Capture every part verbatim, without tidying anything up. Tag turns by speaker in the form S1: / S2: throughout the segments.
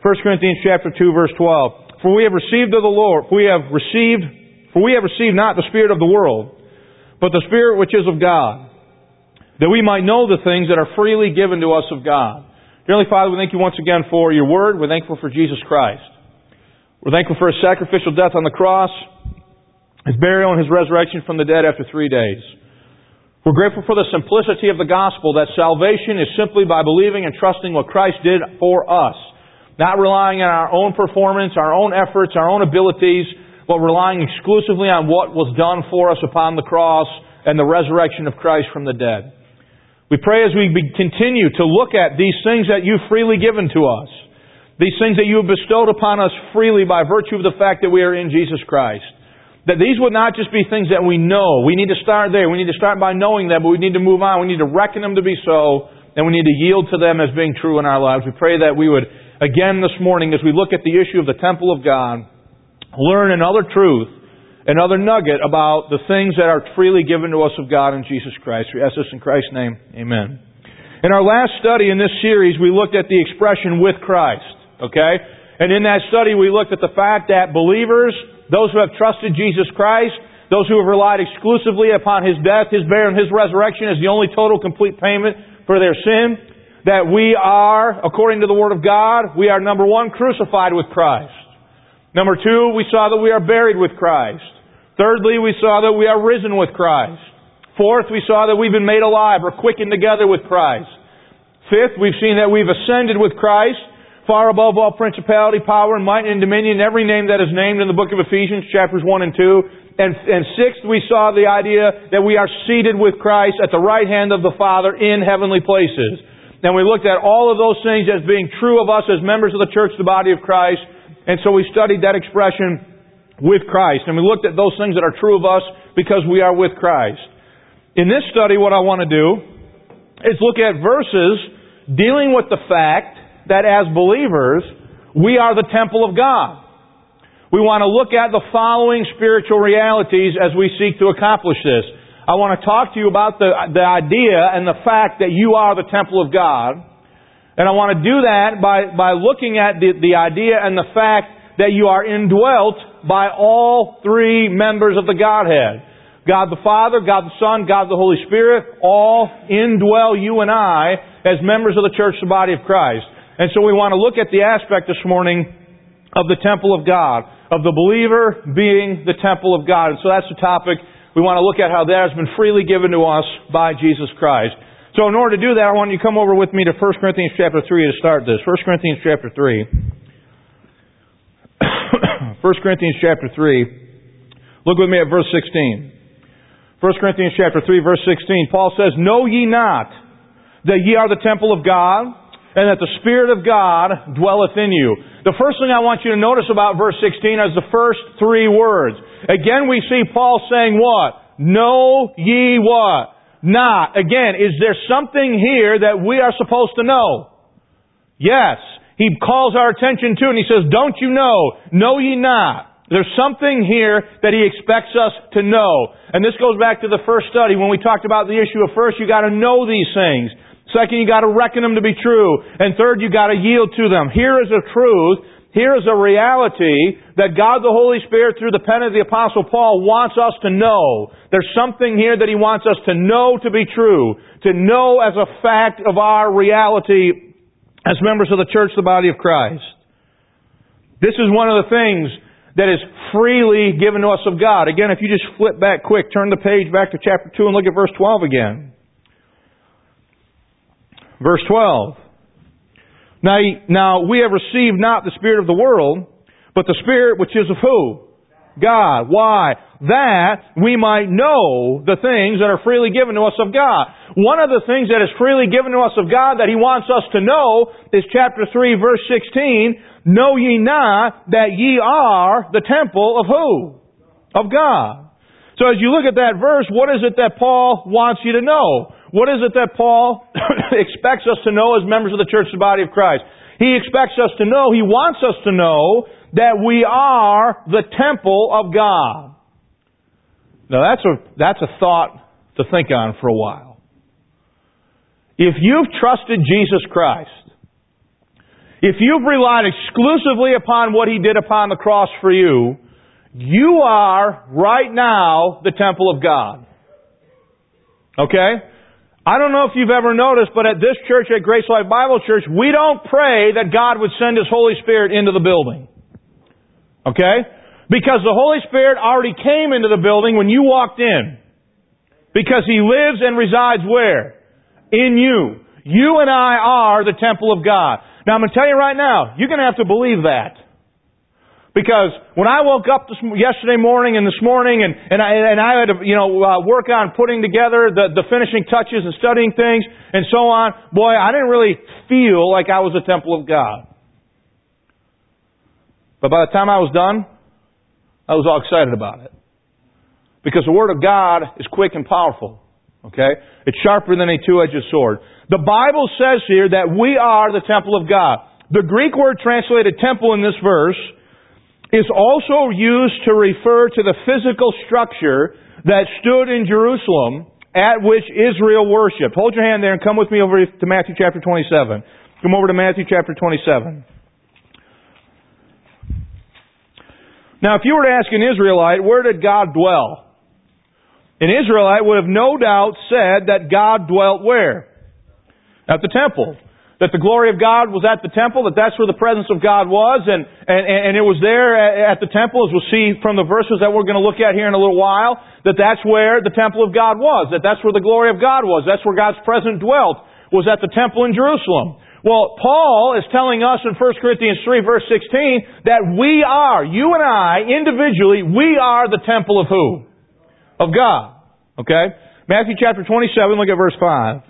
S1: First Corinthians chapter two, verse twelve. For we have received of the Lord, for we have received, for we have received not the Spirit of the world, but the Spirit which is of God, that we might know the things that are freely given to us of God. Dearly Father, we thank You once again for Your Word. We're thankful for Jesus Christ. We're thankful for His sacrificial death on the cross, His burial, and His resurrection from the dead after three days. We're grateful for the simplicity of the gospel, that salvation is simply by believing and trusting what Christ did for us. Not relying on our own performance, our own efforts, our own abilities, but relying exclusively on what was done for us upon the cross and the resurrection of Christ from the dead. We pray as we continue to look at these things that You've freely given to us, these things that You have bestowed upon us freely by virtue of the fact that we are in Jesus Christ, that these would not just be things that we know. We need to start there. We need to start by knowing them, but we need to move on. We need to reckon them to be so, and we need to yield to them as being true in our lives. We pray that we would, again this morning, as we look at the issue of the temple of God, learn another truth, another nugget about the things that are freely given to us of God in Jesus Christ. We ask this in Christ's name. Amen. In our last study in this series, we looked at the expression with Christ. Okay? And in that study, we looked at the fact that believers, those who have trusted Jesus Christ, those who have relied exclusively upon His death, His burial, and His resurrection as the only total complete payment for their sin, that we are, according to the Word of God, we are, number one, crucified with Christ. Number two, we saw that we are buried with Christ. Thirdly, we saw that we are risen with Christ. Fourth, we saw that we've been made alive or quickened together with Christ. Fifth, we've seen that we've ascended with Christ, far above all principality, power, and might, and dominion, every name that is named in the book of Ephesians, chapters one and two. And, and sixth, we saw the idea that we are seated with Christ at the right hand of the Father in heavenly places. And we looked at all of those things as being true of us as members of the church, the body of Christ. And so we studied that expression, with Christ. And we looked at those things that are true of us because we are with Christ. In this study, what I want to do is look at verses dealing with the fact that as believers, we are the temple of God. We want to look at the following spiritual realities as we seek to accomplish this. I want to talk to you about the, the idea and the fact that you are the temple of God. And I want to do that by, by looking at the, the idea and the fact that you are indwelt by all three members of the Godhead. God the Father, God the Son, God the Holy Spirit, all indwell you and I as members of the church, the body of Christ. And so we want to look at the aspect this morning of the temple of God, of the believer being the temple of God. And so that's the topic. We want to look at how that has been freely given to us by Jesus Christ. So in order to do that, I want you to come over with me to First Corinthians chapter three to start this. First Corinthians chapter three. First Corinthians chapter three. Look with me at verse sixteen. First Corinthians chapter three, verse sixteen. Paul says, "Know ye not that ye are the temple of God, and that the Spirit of God dwelleth in you?" The first thing I want you to notice about verse sixteen is the first three words. Again, we see Paul saying what? Know ye what? Not. Again, is there something here that we are supposed to know? Yes. He calls our attention to it and he says, don't you know? Know ye not? There's something here that he expects us to know. And this goes back to the first study when we talked about the issue of first, you got to know these things. Second, you got to reckon them to be true. And third, you got to yield to them. Here is a truth. Here is a reality that God the Holy Spirit, through the pen of the Apostle Paul, wants us to know. There's something here that He wants us to know to be true. To know as a fact of our reality as members of the church, the body of Christ. This is one of the things that is freely given to us of God. Again, if you just flip back quick, turn the page back to chapter two and look at verse twelve again. Verse twelve. Now, now we have received not the spirit of the world, but the Spirit which is of who? God. Why? That we might know the things that are freely given to us of God. One of the things that is freely given to us of God that He wants us to know is chapter three, verse sixteen. Know ye not that ye are the temple of who? Of God. So as you look at that verse, what is it that Paul wants you to know? What is it that Paul expects us to know as members of the church, the body of Christ? He expects us to know, he wants us to know that we are the temple of God. Now that's a, that's a thought to think on for a while. If you've trusted Jesus Christ, if you've relied exclusively upon what He did upon the cross for you, you are, right now, the temple of God. Okay? I don't know if you've ever noticed, but at this church, at Grace Life Bible Church, we don't pray that God would send His Holy Spirit into the building. Okay? Because the Holy Spirit already came into the building when you walked in. Because He lives and resides where? In you. You and I are the temple of God. Now I'm going to tell you right now, you're going to have to believe that. Because when I woke up this, yesterday morning and this morning and, and, I, and I had to you know, uh, work on putting together the, the finishing touches and studying things and so on, boy, I didn't really feel like I was a temple of God. But by the time I was done, I was all excited about it. Because the Word of God is quick and powerful. Okay? It's sharper than a two-edged sword. The Bible says here that we are the temple of God. The Greek word translated temple in this verse is also used to refer to the physical structure that stood in Jerusalem at which Israel worshipped. Hold your hand there and come with me over to Matthew chapter twenty-seven. Come over to Matthew chapter twenty-seven. Now, if you were to ask an Israelite, where did God dwell? An Israelite would have no doubt said that God dwelt where? At the temple. That the glory of God was at the temple, that that's where the presence of God was, and, and, and it was there at the temple, as we'll see from the verses that we're going to look at here in a little while, that that's where the temple of God was, that that's where the glory of God was, that's where God's presence dwelt, was at the temple in Jerusalem. Well, Paul is telling us in First Corinthians three, verse sixteen, that we are, you and I, individually, we are the temple of who? Of God. Okay? Matthew chapter twenty-seven, look at verse five.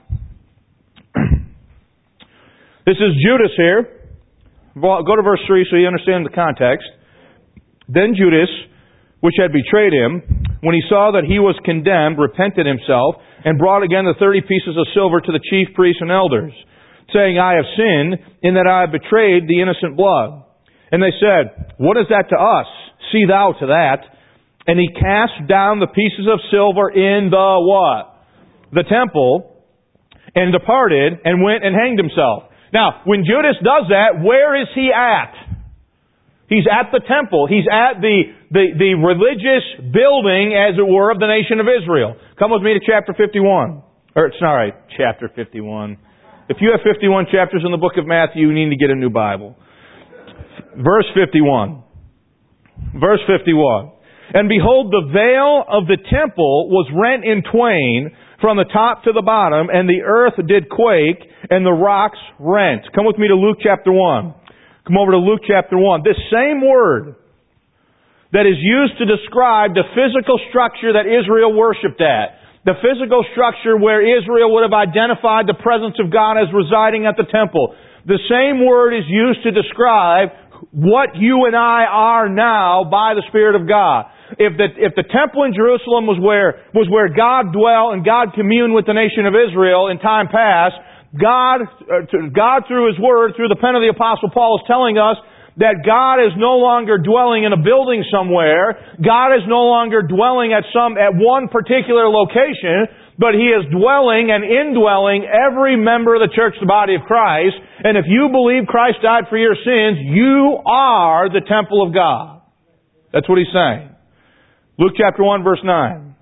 S1: This is Judas here. Go to verse three so you understand the context. Then Judas, which had betrayed Him, when he saw that he was condemned, repented himself, and brought again the thirty pieces of silver to the chief priests and elders, saying, I have sinned in that I have betrayed the innocent blood. And they said, what is that to us? See thou to that. And he cast down the pieces of silver in the what? The temple, and departed, and went and hanged himself. Now, when Judas does that, where is he at? He's at the temple. He's at the, the, the religious building, as it were, of the nation of Israel. Come with me to chapter fifty-one. Or, sorry, chapter fifty-one. If you have fifty-one chapters in the book of Matthew, you need to get a new Bible. Verse fifty-one. Verse fifty-one. And behold, the veil of the temple was rent in twain from the top to the bottom, and the earth did quake, and the rocks rent. Come with me to Luke chapter one. Come over to Luke chapter one. This same word that is used to describe the physical structure that Israel worshipped at, the physical structure where Israel would have identified the presence of God as residing at the temple, the same word is used to describe what you and I are now by the Spirit of God. If the, if the temple in Jerusalem was where, was where God dwelt and God communed with the nation of Israel in time past, God, uh, God through His Word, through the pen of the Apostle Paul, is telling us that God is no longer dwelling in a building somewhere. God is no longer dwelling at some, at one particular location, but He is dwelling and indwelling every member of the church, the body of Christ. And if you believe Christ died for your sins, you are the temple of God. That's what He's saying. Luke chapter one, verse nine.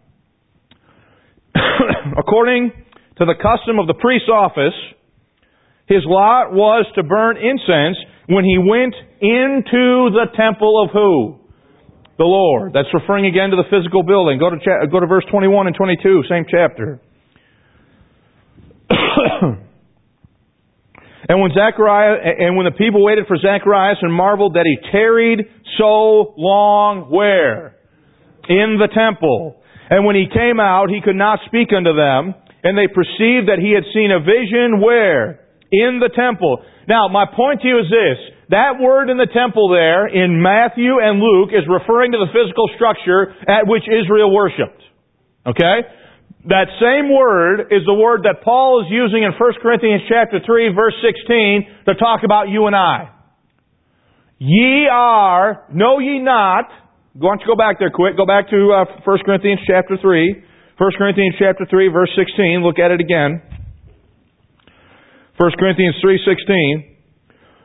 S1: According to the custom of the priest's office, his lot was to burn incense when he went into the temple of who? The Lord. That's referring again to the physical building. Go to cha- go to verse twenty-one and twenty-two, same chapter. And when Zachariah and when the people waited for Zacharias and marveled that he tarried so long, where? In the temple. And when he came out, he could not speak unto them, and they perceived that he had seen a vision where? In the temple. Now, my point to you is this. That word in the temple there, in Matthew and Luke, is referring to the physical structure at which Israel worshipped. Okay? That same word is the word that Paul is using in First Corinthians chapter three, verse sixteen, to talk about you and I. Ye are, know ye not. Why don't you go back there quick. Go back to uh, First Corinthians chapter three. First Corinthians chapter three, verse sixteen. Look at it again. First Corinthians three sixteen.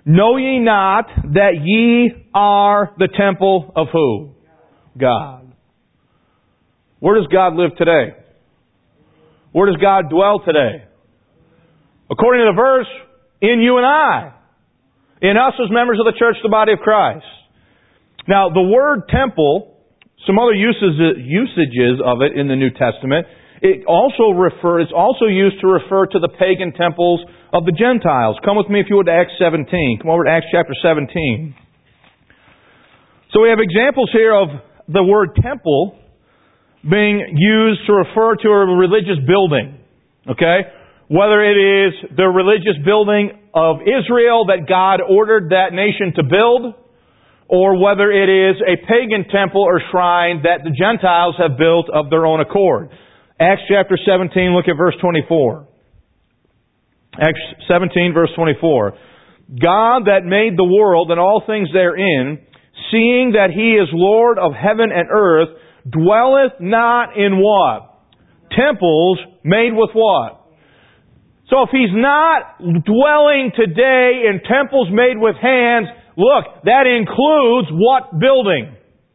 S1: Know ye not that ye are the temple of who? God. Where does God live today? Where does God dwell today? According to the verse, in you and I. In us as members of the church, the body of Christ. Now, the word temple, some other uses, usages of it in the New Testament, it also refers, it's also used to refer to the pagan temples of the Gentiles. Come with me if you would to Acts seventeen. Come over to Acts chapter seventeen. So we have examples here of the word temple being used to refer to a religious building. Okay? Whether it is the religious building of Israel that God ordered that nation to build, or whether it is a pagan temple or shrine that the Gentiles have built of their own accord. Acts chapter seventeen, look at verse twenty-four. Acts seventeen, verse twenty-four. God that made the world and all things therein, seeing that He is Lord of heaven and earth, dwelleth not in what? Temples made with what? So if He's not dwelling today in temples made with hands, look, that includes what building?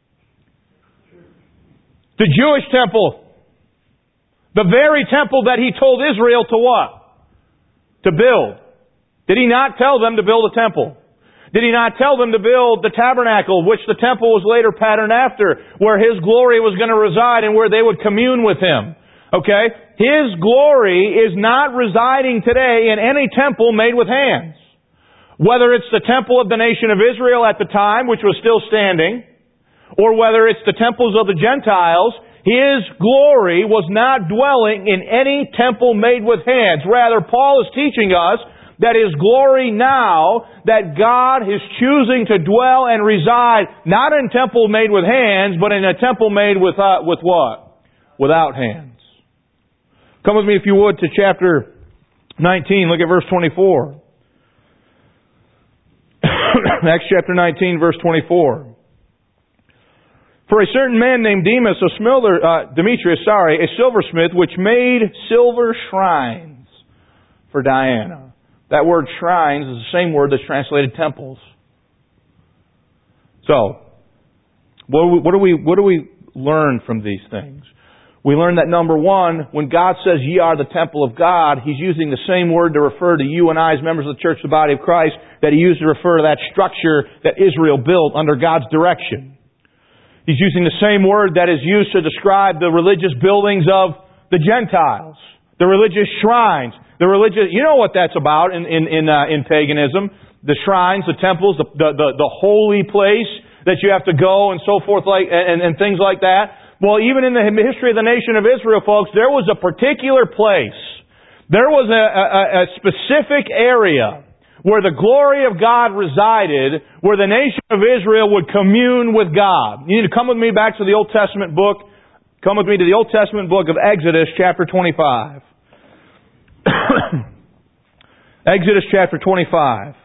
S1: The Jewish temple. The very temple that He told Israel to what? To build. Did He not tell them to build a temple? Did He not tell them to build the tabernacle, which the temple was later patterned after, where His glory was going to reside and where they would commune with Him? Okay? His glory is not residing today in any temple made with hands. Whether it's the temple of the nation of Israel at the time, which was still standing, or whether it's the temples of the Gentiles, His glory was not dwelling in any temple made with hands. Rather, Paul is teaching us that His glory now, that God is choosing to dwell and reside, not in a temple made with hands, but in a temple made with, uh, with what? Without hands. Come with me, if you would, to chapter nineteen. Look at verse twenty-four. Acts chapter nineteen, verse twenty-four. For a certain man named Demas, a Smilder, uh, Demetrius, sorry, a silversmith, which made silver shrines for Diana. That word shrines is the same word that's translated temples. So, what do we, what do we, what do we learn from these things? We learn that, number one, when God says, ye are the temple of God, He's using the same word to refer to you and I as members of the church, the body of Christ, that He used to refer to that structure that Israel built under God's direction. He's using the same word that is used to describe the religious buildings of the Gentiles, the religious shrines, the religious, you know what that's about in, in, in, uh, in paganism. The shrines, the temples, the, the, the, the holy place that you have to go and so forth, like, and, and things like that. Well, even in the history of the nation of Israel, folks, there was a particular place. There was a, a, a specific area where the glory of God resided, where the nation of Israel would commune with God. You need to come with me back to the Old Testament book. Come with me to the Old Testament book of Exodus, chapter twenty-five. Exodus, chapter twenty-five.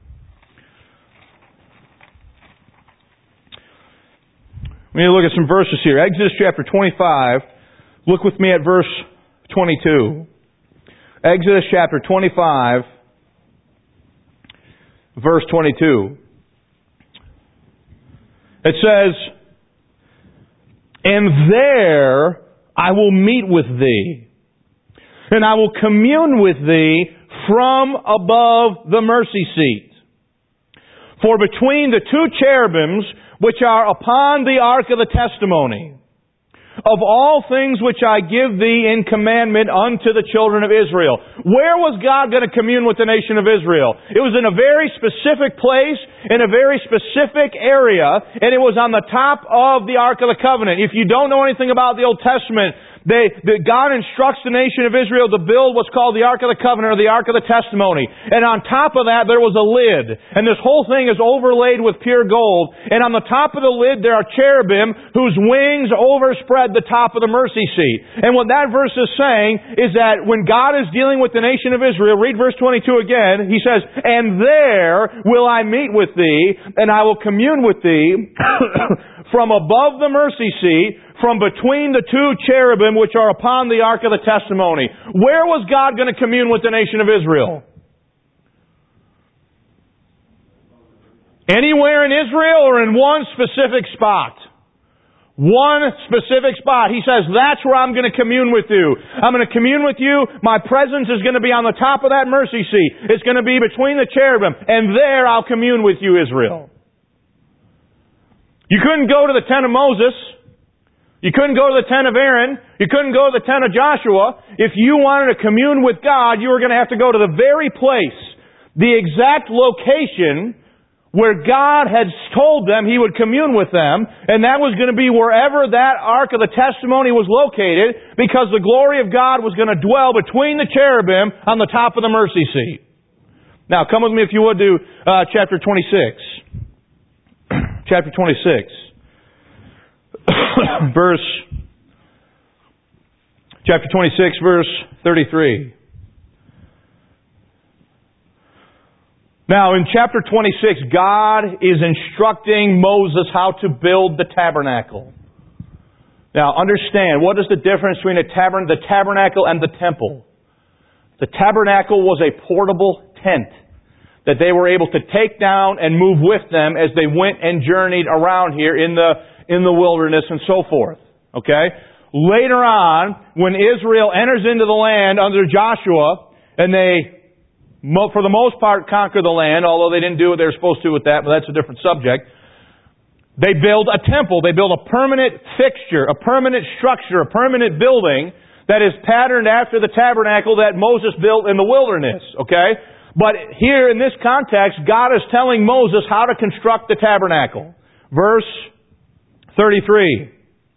S1: We need to look at some verses here. Exodus chapter twenty-five. Look with me at verse twenty-two. Exodus chapter twenty-five, verse twenty-two. It says, and there I will meet with thee, and I will commune with thee from above the mercy seat. For between the two cherubims which are upon the ark of the testimony, of all things which I give thee in commandment unto the children of Israel. Where was God going to commune with the nation of Israel? It was in a very specific place, in a very specific area, and it was on the top of the Ark of the Covenant. If you don't know anything about the Old Testament, They, the, God instructs the nation of Israel to build what's called the Ark of the Covenant, or the Ark of the Testimony. And on top of that, there was a lid. And this whole thing is overlaid with pure gold. And on the top of the lid, there are cherubim whose wings overspread the top of the mercy seat. And what that verse is saying is that when God is dealing with the nation of Israel, read verse twenty-two again, He says, and there will I meet with thee, and I will commune with thee from above the mercy seat, from between the two cherubim which are upon the ark of the testimony. Where was God going to commune with the nation of Israel? Anywhere in Israel or in one specific spot? One specific spot. He says, that's where I'm going to commune with you. I'm going to commune with you. My presence is going to be on the top of that mercy seat. It's going to be between the cherubim. And there I'll commune with you, Israel. You couldn't go to the tent of Moses. You couldn't go to the tent of Aaron. You couldn't go to the tent of Joshua. If you wanted to commune with God, you were going to have to go to the very place, the exact location where God had told them He would commune with them, and that was going to be wherever that Ark of the Testimony was located, because the glory of God was going to dwell between the cherubim on the top of the mercy seat. Now, come with me if you would to uh, chapter twenty-six. chapter twenty-six. verse, chapter twenty-six, verse thirty-three. Now, in chapter twenty-six, God is instructing Moses how to build the tabernacle. Now, understand, what is the difference between a tabern- the tabernacle and the temple? The tabernacle was a portable tent that they were able to take down and move with them as they went and journeyed around here in the, in the wilderness and so forth. Okay? Later on, when Israel enters into the land under Joshua, and they for the most part, conquer the land, although they didn't do what they were supposed to with that, but that's a different subject. They build a temple. They build a permanent fixture, a permanent structure, a permanent building that is patterned after the tabernacle that Moses built in the wilderness. Okay? But here in this context, God is telling Moses how to construct the tabernacle. Verse thirty-three.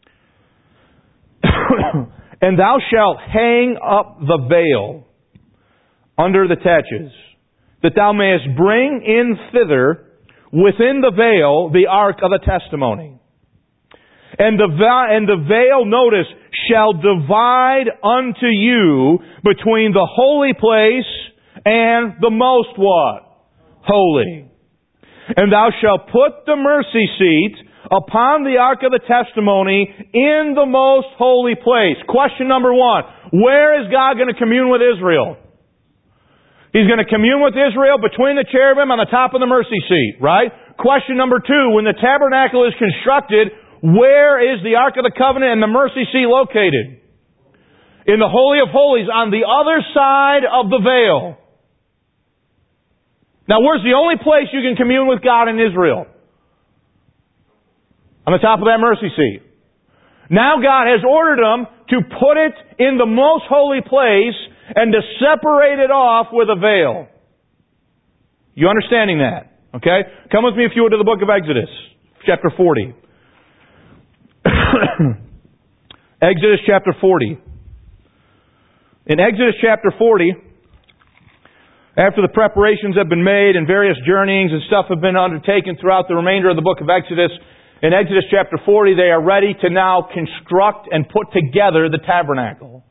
S1: And thou shalt hang up the veil under the taches, that thou mayest bring in thither within the veil the ark of the testimony. And the, va- and the veil, notice, shall divide unto you between the holy place and the most what? Holy. And thou shalt put the mercy seat upon the ark of the testimony in the most holy place. Question number one. Where is God going to commune with Israel? He's going to commune with Israel between the cherubim on the top of the mercy seat, right? Question number two, when the tabernacle is constructed, where is the Ark of the Covenant and the mercy seat located? In the Holy of Holies, on the other side of the veil. Now, where's the only place you can commune with God in Israel? On the top of that mercy seat. Now God has ordered them to put it in the most holy place and to separate it off with a veil. You understanding that? Okay? Come with me if you would to the book of Exodus, chapter forty. Exodus chapter forty. In Exodus chapter forty, after the preparations have been made and various journeyings and stuff have been undertaken throughout the remainder of the book of Exodus, in Exodus chapter forty, they are ready to now construct and put together the tabernacle.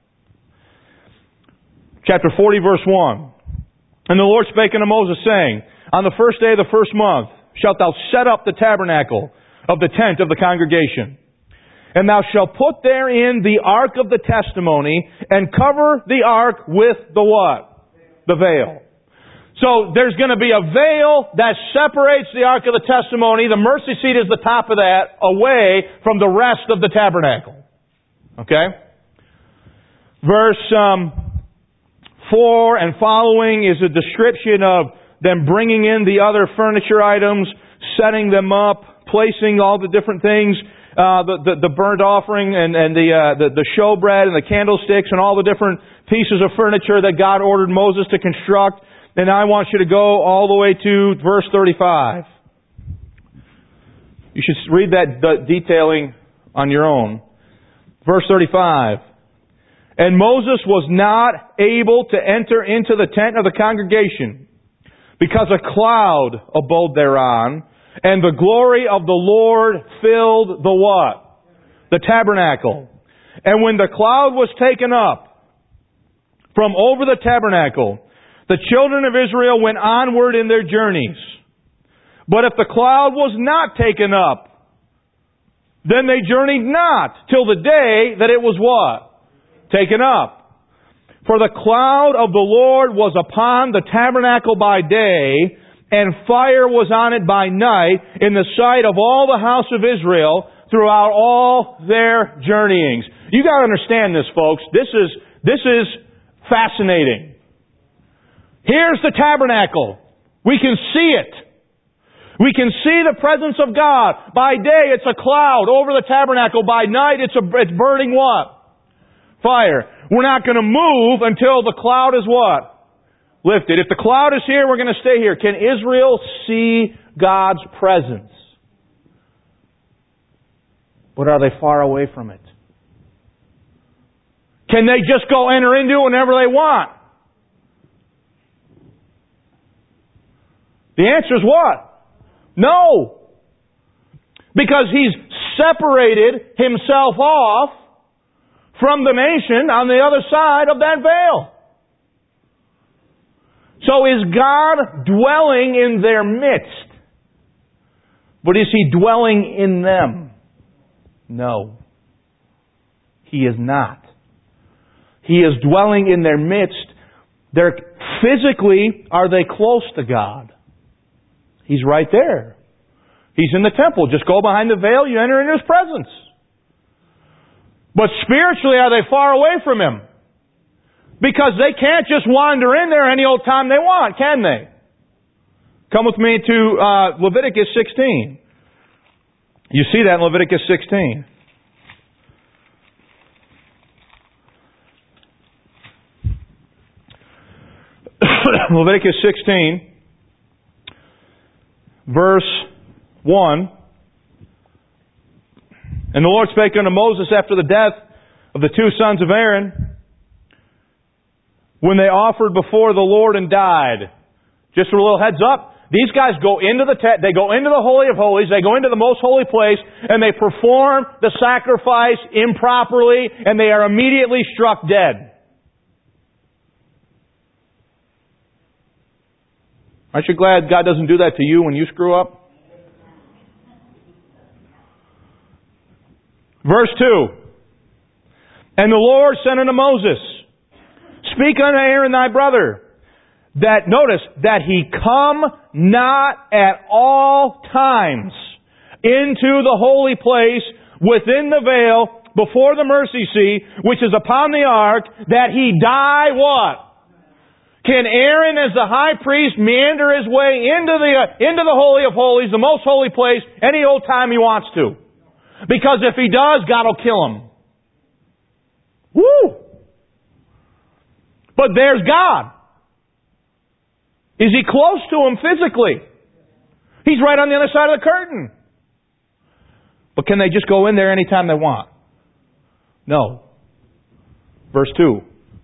S1: Chapter forty, verse one. And the Lord spake unto Moses, saying, On the first day of the first month shalt thou set up the tabernacle of the tent of the congregation. And thou shalt put therein the ark of the testimony, and cover the ark with the what? The veil. So there's going to be a veil that separates the ark of the testimony. The mercy seat is the top of that, away from the rest of the tabernacle. Okay? Verse um, four and following is a description of them bringing in the other furniture items, setting them up, placing all the different things, uh, the, the, the burnt offering and, and the, uh, the, the showbread and the candlesticks and all the different pieces of furniture that God ordered Moses to construct. And I want you to go all the way to verse thirty-five. You should read that d- detailing on your own. Verse thirty-five. And Moses was not able to enter into the tent of the congregation, because a cloud abode thereon, and the glory of the Lord filled the what? The tabernacle. And when the cloud was taken up from over the tabernacle, the children of Israel went onward in their journeys. But if the cloud was not taken up, then they journeyed not till the day that it was what? Taken up. For the cloud of the Lord was upon the tabernacle by day, and fire was on it by night in the sight of all the house of Israel throughout all their journeyings. You got to understand this, folks. This is, this is fascinating. Here's the tabernacle. We can see it. We can see the presence of God. By day, it's a cloud over the tabernacle. By night, it's a, it's burning what? Fire. We're not going to move until the cloud is what? Lifted. If the cloud is here, we're going to stay here. Can Israel see God's presence? But are they far away from it? Can they just go enter into it whenever they want? The answer is what? No. Because He's separated Himself off from the nation on the other side of that veil. So is God dwelling in their midst? But is He dwelling in them? No. He is not. He is dwelling in their midst. They're, physically, are they close to God? He's right there. He's in the temple. Just go behind the veil, you enter into His presence. But spiritually, are they far away from Him? Because they can't just wander in there any old time they want, can they? Come with me to uh, Leviticus sixteen. You see that in Leviticus sixteen. Leviticus sixteen, verse one. And the Lord spake unto Moses after the death of the two sons of Aaron, when they offered before the Lord and died. Just a little heads up. These guys go into the te- they go into the Holy of Holies, they go into the most holy place, and they perform the sacrifice improperly, and they are immediately struck dead. Aren't you glad God doesn't do that to you when you screw up? Verse two. And the Lord said unto Moses, Speak unto Aaron thy brother, that, notice, that he come not at all times into the holy place within the veil before the mercy seat, which is upon the ark, that he die what? Can Aaron as the high priest meander his way into the, uh, into the Holy of Holies, the most holy place, any old time he wants to? Because if he does, God will kill him. Woo! But there's God. Is He close to him physically? He's right on the other side of the curtain. But can they just go in there anytime they want? No. Verse two.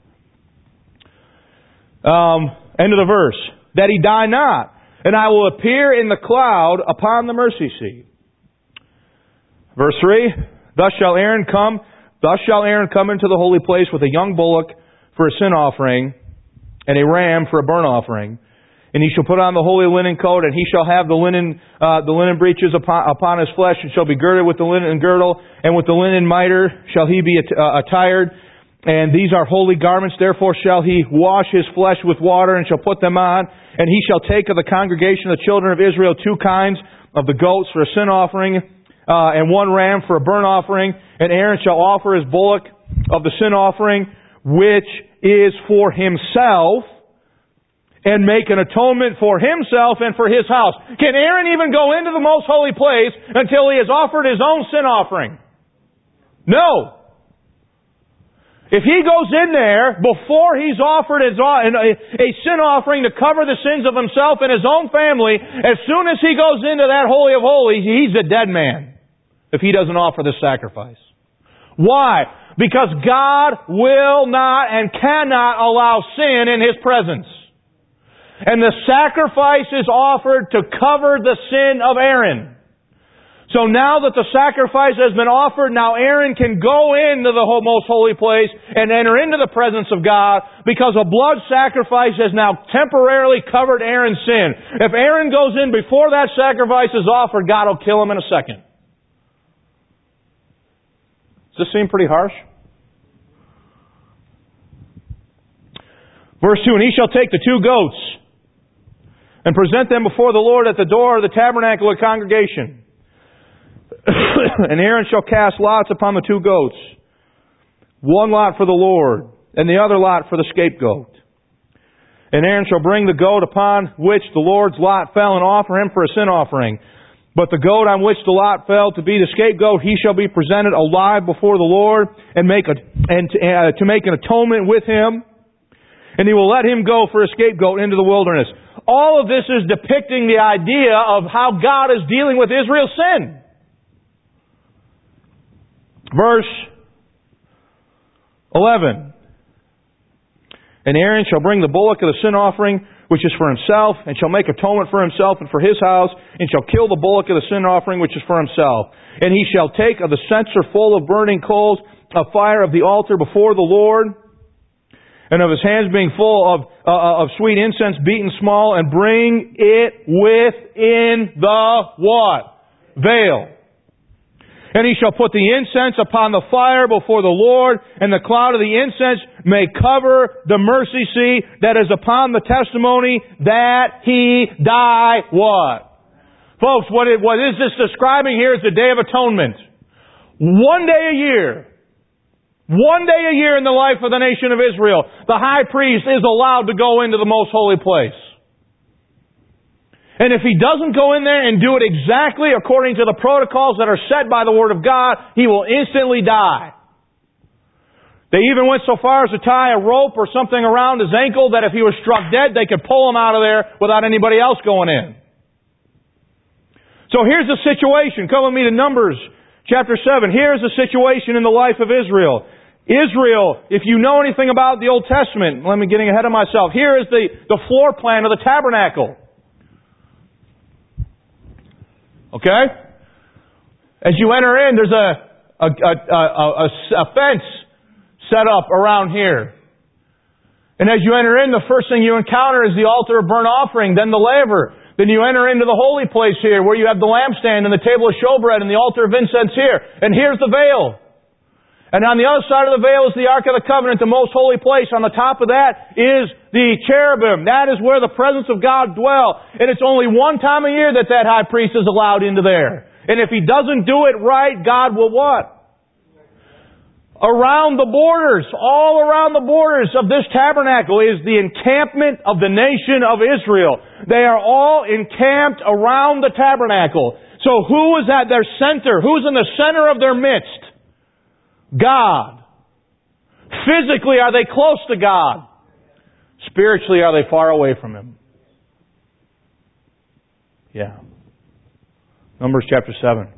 S1: Um, end of the verse. That he die not, and I will appear in the cloud upon the mercy seat. Verse three. Thus shall Aaron come, thus shall Aaron come into the holy place with a young bullock for a sin offering, and a ram for a burnt offering. And he shall put on the holy linen coat, and he shall have the linen uh, the linen breeches upon, upon his flesh, and shall be girded with the linen girdle, and with the linen mitre shall he be uh, attired. And these are holy garments, therefore shall he wash his flesh with water, and shall put them on. And he shall take of the congregation of the children of Israel two kinds of the goats for a sin offering, uh, and one ram for a burnt offering. And Aaron shall offer his bullock of the sin offering, which is for himself, and make an atonement for himself and for his house. Can Aaron even go into the most holy place until he has offered his own sin offering? No. If he goes in there before he's offered his, a sin offering to cover the sins of himself and his own family, as soon as he goes into that Holy of Holies, he's a dead man if he doesn't offer this sacrifice. Why? Because God will not and cannot allow sin in His presence. And the sacrifice is offered to cover the sin of Aaron. So now that the sacrifice has been offered, now Aaron can go into the most holy place and enter into the presence of God, because a blood sacrifice has now temporarily covered Aaron's sin. If Aaron goes in before that sacrifice is offered, God will kill him in a second. Does this seem pretty harsh? Verse two, and he shall take the two goats and present them before the Lord at the door of the tabernacle of congregation. And Aaron shall cast lots upon the two goats, one lot for the Lord, and the other lot for the scapegoat. And Aaron shall bring the goat upon which the Lord's lot fell and offer him for a sin offering. But the goat on which the lot fell to be the scapegoat, he shall be presented alive before the Lord and make a, and to, uh, to make an atonement with him. And he will let him go for a scapegoat into the wilderness. All of this is depicting the idea of how God is dealing with Israel's sin. Verse eleven. And Aaron shall bring the bullock of the sin offering, which is for himself, and shall make atonement for himself and for his house, and shall kill the bullock of the sin offering, which is for himself. And he shall take of the censer full of burning coals of fire of the altar before the Lord, and of his hands being full of uh, of sweet incense beaten small, and bring it within the what? Veil. And he shall put the incense upon the fire before the Lord, and the cloud of the incense may cover the mercy seat that is upon the testimony that he die what? Folks, what, it, what is this describing here is the Day of Atonement. One day a year. One day a year in the life of the nation of Israel, the high priest is allowed to go into the most holy place. And if he doesn't go in there and do it exactly according to the protocols that are set by the Word of God, he will instantly die. They even went so far as to tie a rope or something around his ankle that if he was struck dead, they could pull him out of there without anybody else going in. So here's the situation. Come with me to Numbers chapter seven. Here's the situation in the life of Israel. Israel, if you know anything about the Old Testament, let me getting ahead of myself. Here is the, the floor plan of the tabernacle. Okay? As you enter in, there's a, a, a, a, a fence set up around here. And as you enter in, the first thing you encounter is the altar of burnt offering, then the laver. Then you enter into the holy place here, where you have the lampstand and the table of showbread and the altar of incense here. And here's the veil. And on the other side of the veil is the Ark of the Covenant, the most holy place. On the top of that is the cherubim. That is where the presence of God dwells. And it's only one time a year that that high priest is allowed into there. And if he doesn't do it right, God will what? Around the borders, all around the borders of this tabernacle is the encampment of the nation of Israel. They are all encamped around the tabernacle. So who is at their center? Who's in the center of their midst? God. Physically, are they close to God? Spiritually, are they far away from Him? Yeah. Numbers chapter seven.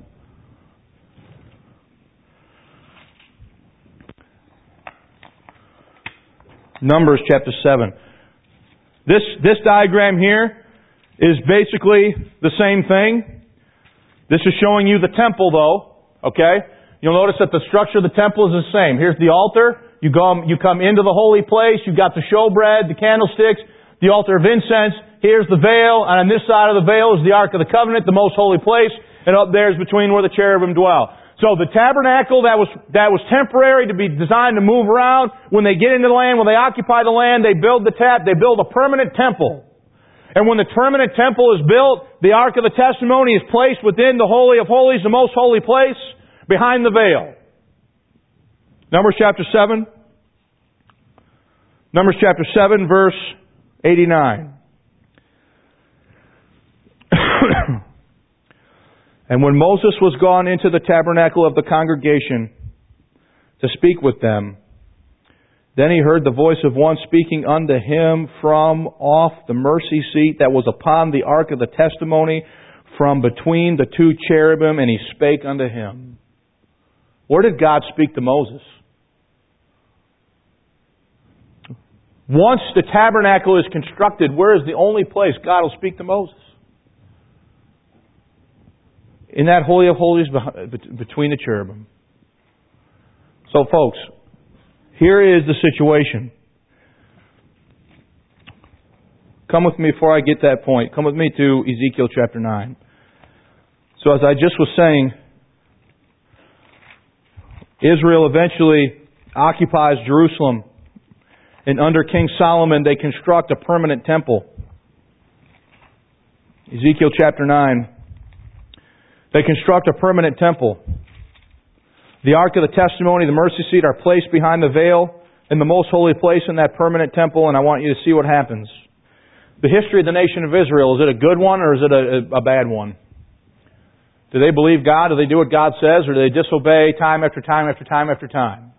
S1: Numbers chapter seven. This, this diagram here is basically the same thing. This is showing you the temple though. Okay? You'll notice that the structure of the temple is the same. Here's the altar. You go, you come into the holy place. You've got the showbread, the candlesticks, the altar of incense. Here's the veil. And on this side of the veil is the Ark of the Covenant, the most holy place. And up there is between where the cherubim dwell. So the tabernacle that was, that was temporary to be designed to move around. When they get into the land, when they occupy the land, they build the tab, they build a permanent temple. And when the permanent temple is built, the Ark of the Testimony is placed within the Holy of Holies, the most holy place, behind the veil. Numbers chapter seven. Numbers chapter seven, verse eighty-nine. And when Moses was gone into the tabernacle of the congregation to speak with them, then he heard the voice of one speaking unto him from off the mercy seat that was upon the ark of the testimony, from between the two cherubim, and he spake unto him. Where did God speak to Moses? Once the tabernacle is constructed, where is the only place God will speak to Moses? In that Holy of Holies between the cherubim. So folks, here is the situation. Come with me before I get to that point. Come with me to Ezekiel chapter nine. So as I just was saying, Israel eventually occupies Jerusalem. And under King Solomon, they construct a permanent temple. Ezekiel chapter nine. They construct a permanent temple. The Ark of the Testimony, the mercy seat are placed behind the veil in the most holy place in that permanent temple, and I want you to see what happens. The history of the nation of Israel, is it a good one or is it a, a bad one? Do they believe God? Do they do what God says? Or do they disobey time after time after time after time?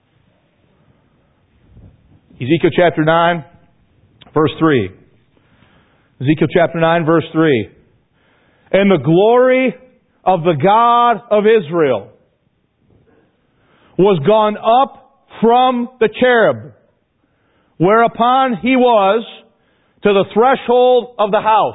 S1: Ezekiel chapter nine, verse three. Ezekiel chapter nine, verse three. And the glory of the God of Israel was gone up from the cherub, whereupon he was to the threshold of the house.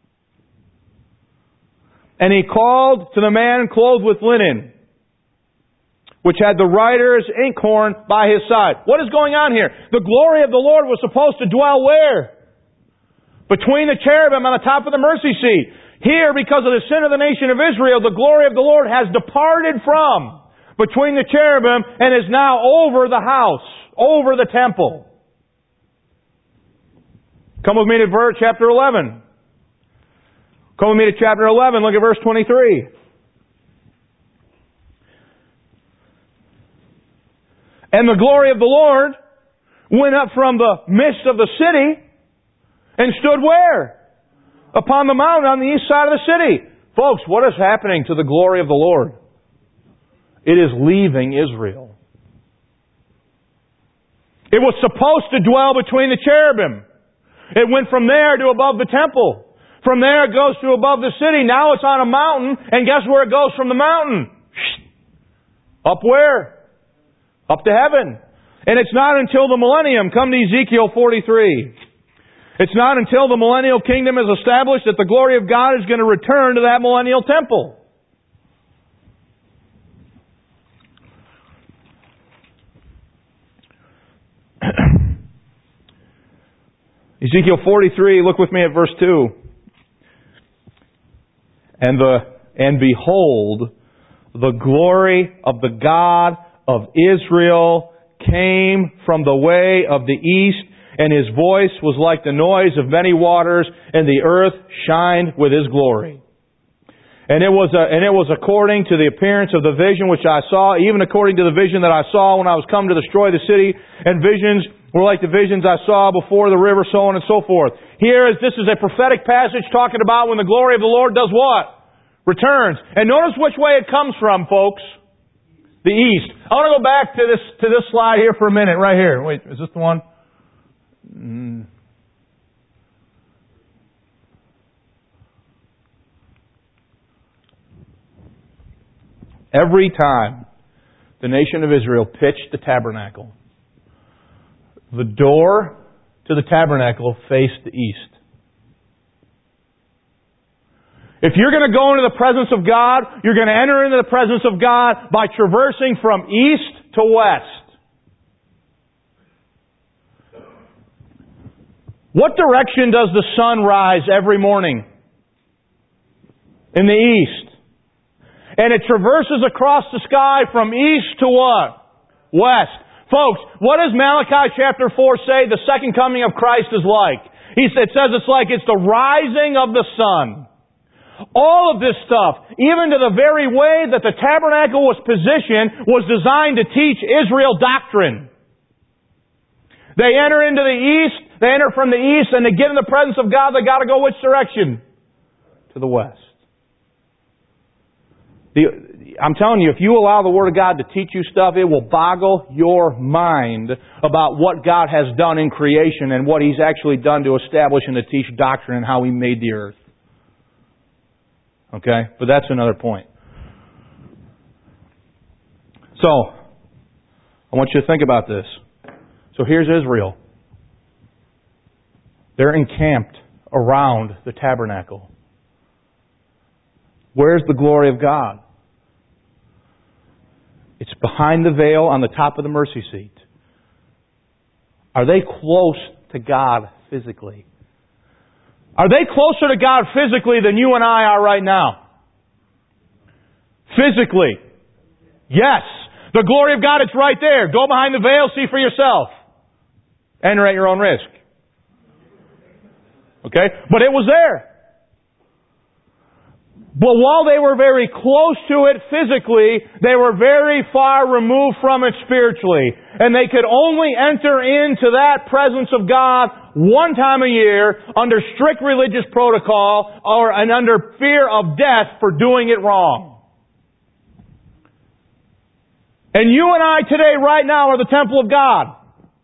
S1: And he called to the man clothed with linen, which had the writer's inkhorn by his side. What is going on here? The glory of the Lord was supposed to dwell where? Between the cherubim on the top of the mercy seat. Here, because of the sin of the nation of Israel, the glory of the Lord has departed from between the cherubim and is now over the house, over the temple. Come with me to verse chapter eleven. Come with me to chapter eleven, look at verse twenty-three. And the glory of the Lord went up from the midst of the city and stood where? Upon the mountain on the east side of the city. Folks, what is happening to the glory of the Lord? It is leaving Israel. It was supposed to dwell between the cherubim. It went from there to above the temple. From there it goes to above the city. Now it's on a mountain. And guess where it goes from the mountain? Up where? Up to heaven. And it's not until the millennium. Come to Ezekiel forty-three. It's not until the millennial kingdom is established that the glory of God is going to return to that millennial temple. Ezekiel forty-three, look with me at verse two. And the and behold, the glory of the God of Israel came from the way of the east, and His voice was like the noise of many waters, and the earth shined with His glory. And it was a, and it was according to the appearance of the vision which I saw, even according to the vision that I saw when I was come to destroy the city, and visions were like the visions I saw before the river, so on and so forth. Here is, this is a prophetic passage talking about when the glory of the Lord does what? Returns. And notice which way it comes from, folks. The east. I want to go back to this, to this slide here for a minute, right here. Wait, is this the one? Mm. Every time the nation of Israel pitched the tabernacle, the door to the tabernacle faced the east. If you're going to go into the presence of God, you're going to enter into the presence of God by traversing from east to west. What direction does the sun rise every morning? In the east. And it traverses across the sky from east to what? West. Folks, what does Malachi chapter four say the second coming of Christ is like? He said, it says it's like it's the rising of the sun. All of this stuff, even to the very way that the tabernacle was positioned, was designed to teach Israel doctrine. They enter into the east, they enter from the east, and to get in the presence of God, they got to go which direction? To the west. The, I'm telling you, if you allow the Word of God to teach you stuff, it will boggle your mind about what God has done in creation and what He's actually done to establish and to teach doctrine and how He made the earth. Okay? But that's another point. So, I want you to think about this. So here's Israel. They're encamped around the tabernacle. Where's the glory of God? It's behind the veil on the top of the mercy seat. Are they close to God physically? Are they closer to God physically than you and I are right now? Physically. Yes. The glory of God, it's right there. Go behind the veil, see for yourself. Enter at your own risk. Okay? But it was there. But while they were very close to it physically, they were very far removed from it spiritually. And they could only enter into that presence of God one time a year under strict religious protocol or and under fear of death for doing it wrong. And you and I today, right now, are the temple of God.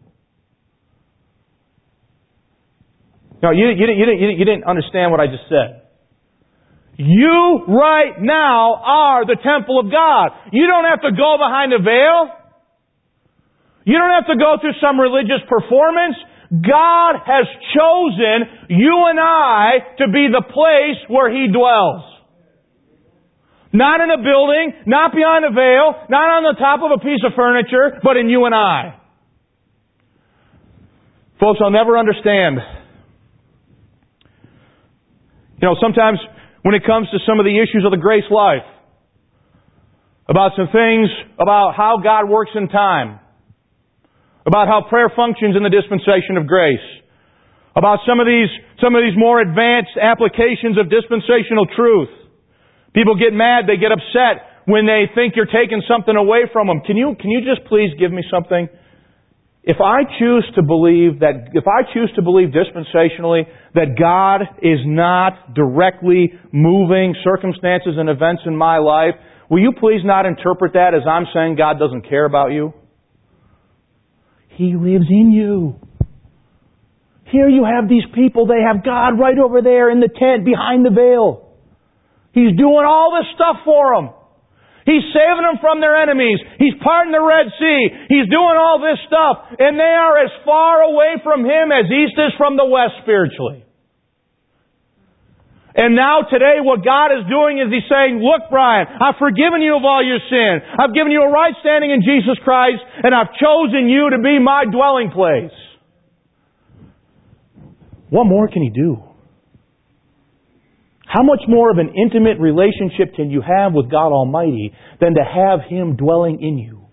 S1: No, you, you, you, didn't, you didn't understand what I just said. You right now are the temple of God. You don't have to go behind a veil. You don't have to go through some religious performance. God has chosen you and I to be the place where He dwells. Not in a building, not behind a veil, not on the top of a piece of furniture, but in you and I. Folks, I'll never understand. You know, sometimes when it comes to some of the issues of the grace life, about some things about how God works in time, about how prayer functions in the dispensation of grace, about some of these some of these more advanced applications of dispensational truth. People get mad, they get upset when they think you're taking something away from them. Can you can you just please give me something? If I choose to believe that, if I choose to believe dispensationally that God is not directly moving circumstances and events in my life, will you please not interpret that as I'm saying God doesn't care about you? He lives in you. Here you have these people, they have God right over there in the tent behind the veil. He's doing all this stuff for them. He's saving them from their enemies. He's parting the Red Sea. He's doing all this stuff. And they are as far away from Him as east is from the west spiritually. And now today what God is doing is He's saying, look, Brian, I've forgiven you of all your sin. I've given you a right standing in Jesus Christ, and I've chosen you to be my dwelling place. What more can He do? How much more of an intimate relationship can you have with God Almighty than to have Him dwelling in you?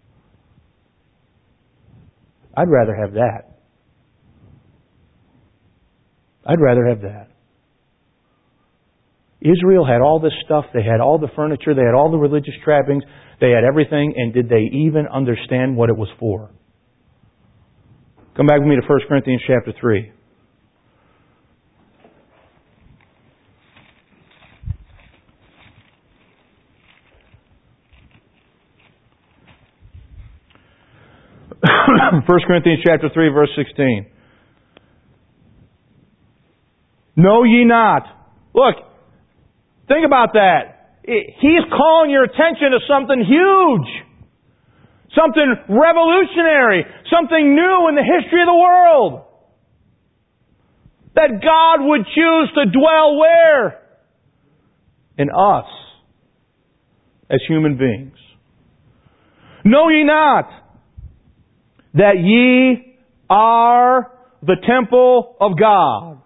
S1: I'd rather have that. I'd rather have that. Israel had all this stuff. They had all the furniture. They had all the religious trappings. They had everything. And did they even understand what it was for? Come back with me to First Corinthians chapter three. First Corinthians chapter three, verse sixteen. Know ye not. Look, think about that. He's calling your attention to something huge. Something revolutionary. Something new in the history of the world. That God would choose to dwell where? In us. As human beings. Know ye not that ye are the temple of God.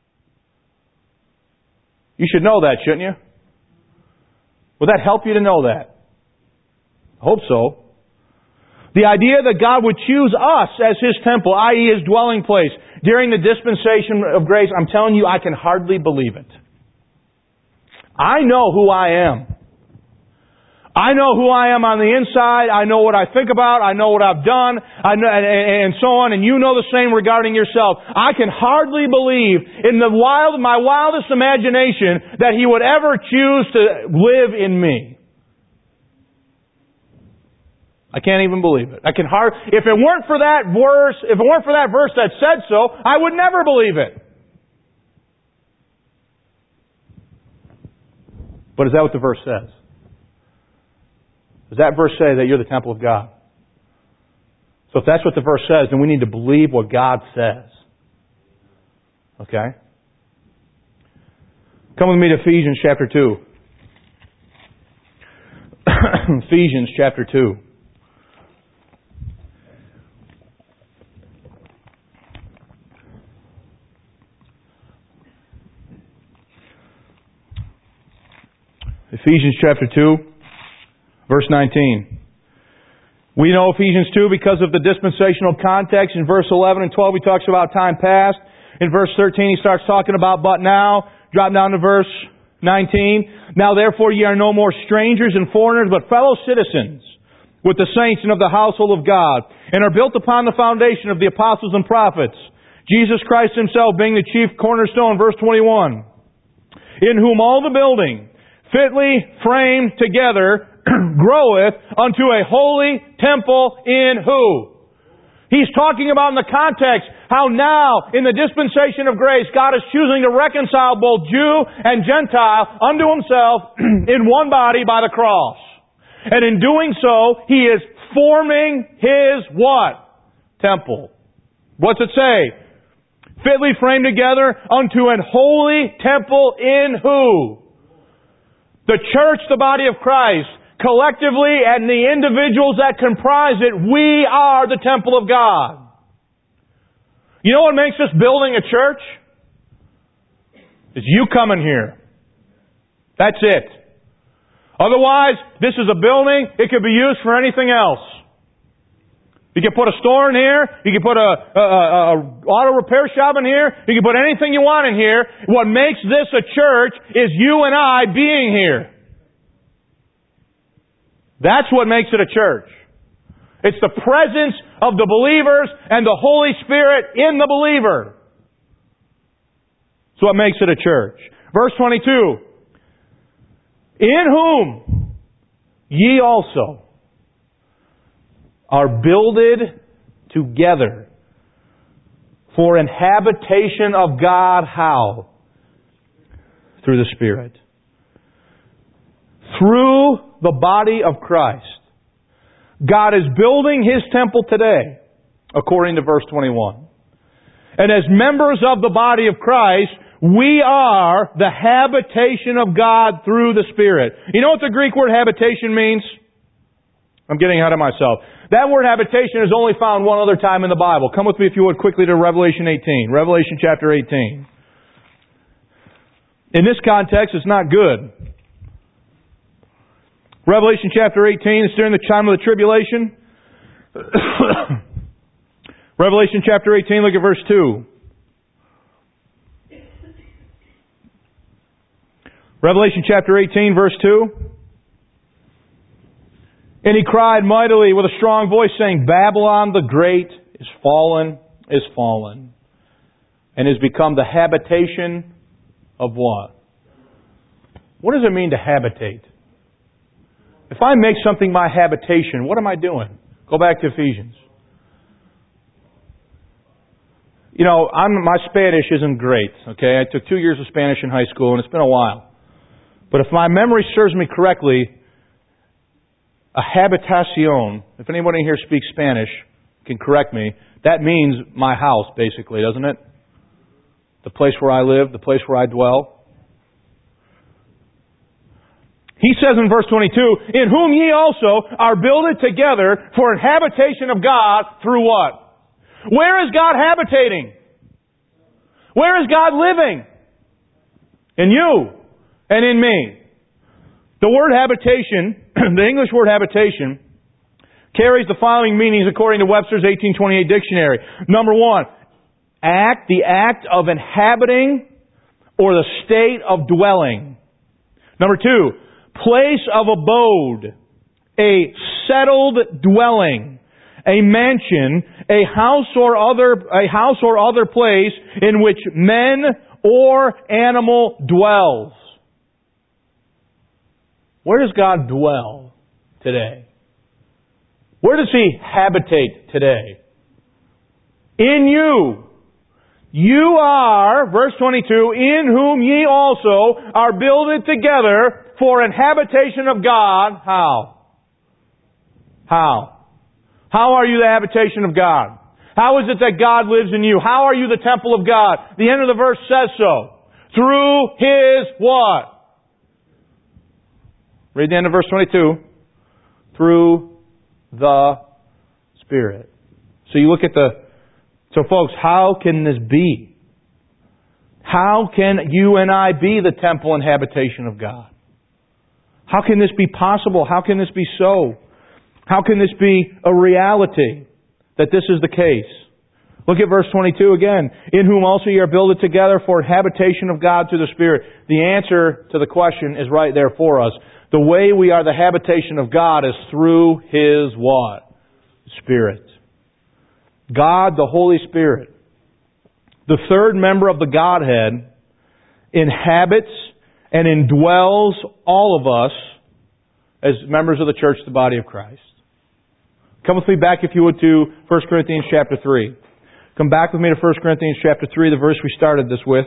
S1: You should know that, shouldn't you? Will that help you to know that? I hope so. The idea that God would choose us as His temple, that is His dwelling place, during the dispensation of grace, I'm telling you, I can hardly believe it. I know who I am. I know who I am on the inside. I know what I think about. I know what I've done. I know, and, and so on. And you know the same regarding yourself. I can hardly believe in the wild, my wildest imagination that He would ever choose to live in me. I can't even believe it. I can hard. If it weren't for that verse, if it weren't for that verse that said so, I would never believe it. But is that what the verse says? Does that verse say that you're the temple of God? So if that's what the verse says, then we need to believe what God says. Okay? Come with me to Ephesians chapter two. Ephesians chapter two. Ephesians chapter two. Verse nineteen. We know Ephesians two because of the dispensational context. In verse eleven and twelve he talks about time past. In verse thirteen he starts talking about but now. Drop down to verse nineteen. Now therefore ye are no more strangers and foreigners, but fellow citizens with the saints and of the household of God, and are built upon the foundation of the apostles and prophets, Jesus Christ Himself being the chief cornerstone, verse twenty-one, in whom all the building, fitly framed together, groweth unto a holy temple in who? He's talking about in the context how now, in the dispensation of grace, God is choosing to reconcile both Jew and Gentile unto Himself in one body by the cross. And in doing so, He is forming His what? Temple. What's it say? Fitly framed together unto an holy temple in who? The church, the body of Christ. Collectively, and the individuals that comprise it, we are the temple of God. You know what makes this building a church? It's you coming here. That's it. Otherwise, this is a building, it could be used for anything else. You can put a store in here, you can put a, a, a, a auto repair shop in here, you can put anything you want in here. What makes this a church is you and I being here. That's what makes it a church. It's the presence of the believers and the Holy Spirit in the believer. That's what makes it a church. Verse twenty-two. In whom ye also are builded together for an habitation of God. How? Through the Spirit. Through the body of Christ. God is building His temple today, according to verse twenty-one. And as members of the body of Christ, we are the habitation of God through the Spirit. You know what the Greek word habitation means? I'm getting ahead of myself. That word habitation is only found one other time in the Bible. Come with me, if you would, quickly to Revelation eighteen. Revelation chapter eighteen. In this context, it's not good. Revelation chapter eighteen, it's during the time of the tribulation. Revelation chapter eighteen, look at verse two. Revelation chapter eighteen, verse two. And he cried mightily with a strong voice, saying, Babylon the great is fallen, is fallen, and is become the habitation of what? What does it mean to habitate? If I make something my habitation, what am I doing? Go back to Ephesians. You know, I'm, my Spanish isn't great, okay? I took two years of Spanish in high school, and it's been a while. But if my memory serves me correctly, a habitación, if anybody here speaks Spanish, can correct me, that means my house, basically, doesn't it? The place where I live, the place where I dwell. He says in verse twenty-two, in whom ye also are builded together for an habitation of God through what? Where is God habitating? Where is God living? In you and in me. The word habitation, the English word habitation, carries the following meanings according to Webster's eighteen twenty-eight dictionary. Number one, act, the act of inhabiting or the state of dwelling. Number two, place of abode, a settled dwelling, a mansion, a house or other a house or other place in which men or animal dwells. Where does God dwell today? Where does He habitate today? In you. You are, verse twenty-two, in whom ye also are builded together for an habitation of God. How? How? How are you the habitation of God? How is it that God lives in you? How are you the temple of God? The end of the verse says so. Through His what? Read the end of verse twenty-two. Through the Spirit. So you look at the... So folks, how can this be? How can you and I be the temple and habitation of God? How can this be possible? How can this be so? How can this be a reality that this is the case? Look at verse twenty-two again. In whom also ye are builded together for habitation of God through the Spirit. The answer to the question is right there for us. The way we are the habitation of God is through His what? Spirit. God, the Holy Spirit, the third member of the Godhead, inhabits and indwells all of us as members of the church, the body of Christ. Come with me back, if you would, to First Corinthians chapter three. Come back with me to First Corinthians chapter three, the verse we started this with.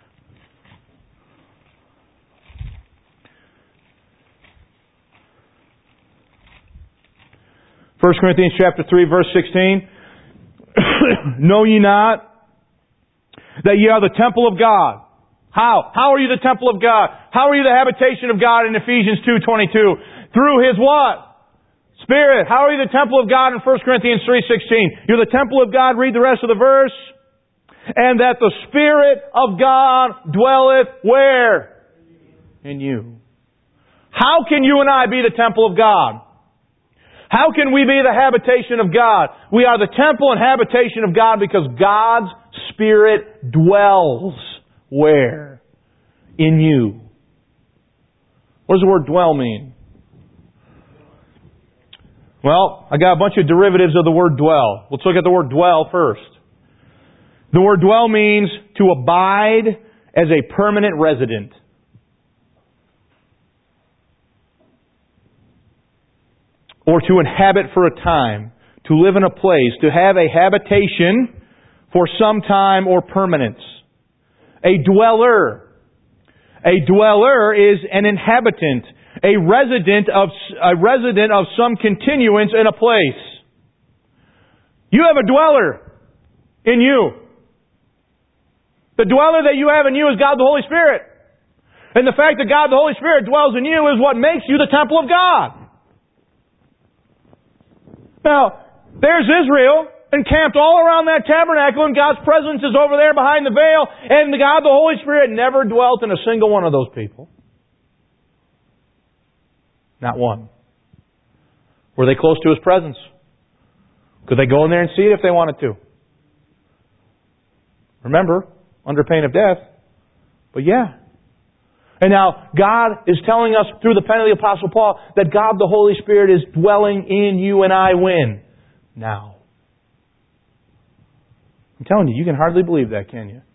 S1: First Corinthians chapter three, verse sixteen. Know ye not that ye are the temple of God? How? How are you the temple of God? How are you the habitation of God in Ephesians two twenty-two? Through His what? Spirit. How are you the temple of God in First Corinthians three sixteen? You're the temple of God. Read the rest of the verse. And that the Spirit of God dwelleth where? In you. How can you and I be the temple of God? How can we be the habitation of God? We are the temple and habitation of God because God's Spirit dwells where? In you. What does the word dwell mean? Well, I got a bunch of derivatives of the word dwell. Let's look at the word dwell first. The word dwell means to abide as a permanent resident. Or to inhabit for a time. To live in a place. To have a habitation for some time or permanence. A dweller. A dweller is an inhabitant. A resident of a resident of some continuance in a place. You have a dweller in you. The dweller that you have in you is God the Holy Spirit. And the fact that God the Holy Spirit dwells in you is what makes you the temple of God. Now, there's Israel encamped all around that tabernacle, and God's presence is over there behind the veil, and God the Holy Spirit never dwelt in a single one of those people. Not one. Were they close to His presence? Could they go in there and see it if they wanted to? Remember, under pain of death. But yeah. And now, God is telling us through the pen of the Apostle Paul that God the Holy Spirit is dwelling in you and I when? Now. I'm telling you, you can hardly believe that, can you?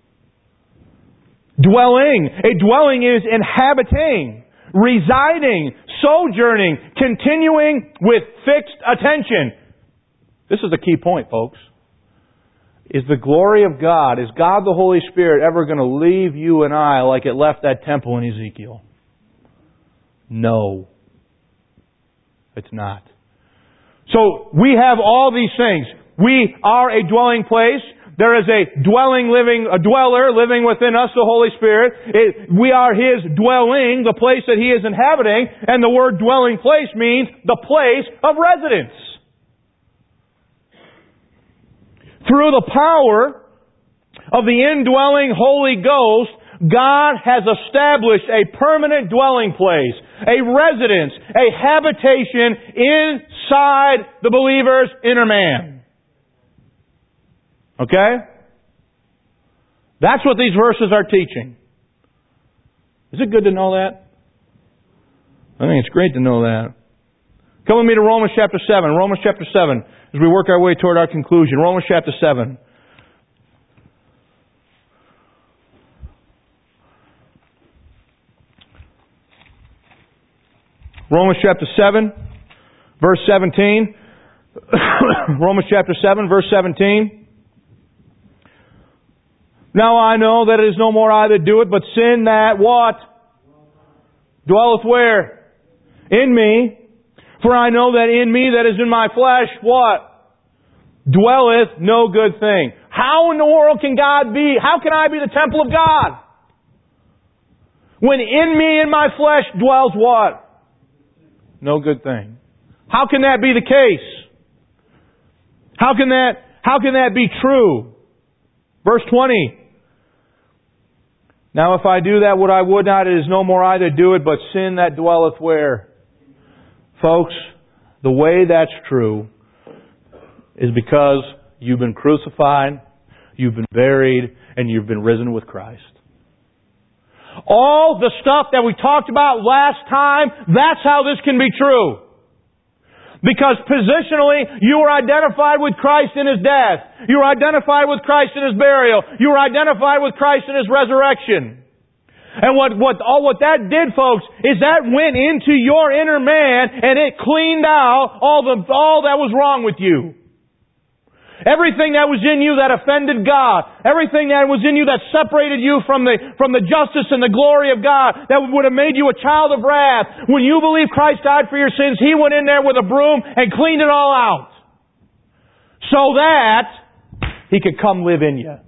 S1: Dwelling. A dwelling is inhabiting, residing, sojourning, continuing with fixed attention. This is a key point, folks. Is the glory of God, is God the Holy Spirit ever going to leave you and I like it left that temple in Ezekiel? No. It's not. So, we have all these things. We are a dwelling place. There is a dwelling living, a dweller living within us, the Holy Spirit. It, we are His dwelling, the place that He is inhabiting. And the word dwelling place means the place of residence. Through the power of the indwelling Holy Ghost, God has established a permanent dwelling place, a residence, a habitation inside the believer's inner man. Okay? That's what these verses are teaching. Is it good to know that? I think it's great to know that. Come with me to Romans chapter seven. Romans chapter seven, as we work our way toward our conclusion. Romans chapter seven. Romans chapter seven, verse seventeen. Romans chapter seven, verse seventeen. Now I know that it is no more I that do it, but sin that what? Dwelleth where? In me. For I know that in me that is in my flesh, what? Dwelleth no good thing. How in the world can God be? How can I be the temple of God? When in me, in my flesh, dwells what? No good thing. How can that be the case? How can that, how can that be true? Verse twenty. Now if I do that what I would not, it is no more I that do it, but sin that dwelleth where? Folks, the way that's true is because you've been crucified, you've been buried, and you've been risen with Christ. All the stuff that we talked about last time, that's how this can be true. Because positionally, you were identified with Christ in His death. You were identified with Christ in His burial. You were identified with Christ in His resurrection. And what, what, all what that did, folks, is that went into your inner man and it cleaned out all the, all that was wrong with you. Everything that was in you that offended God, everything that was in you that separated you from the, from the justice and the glory of God, that would have made you a child of wrath. When you believe Christ died for your sins, He went in there with a broom and cleaned it all out. So that He could come live in you.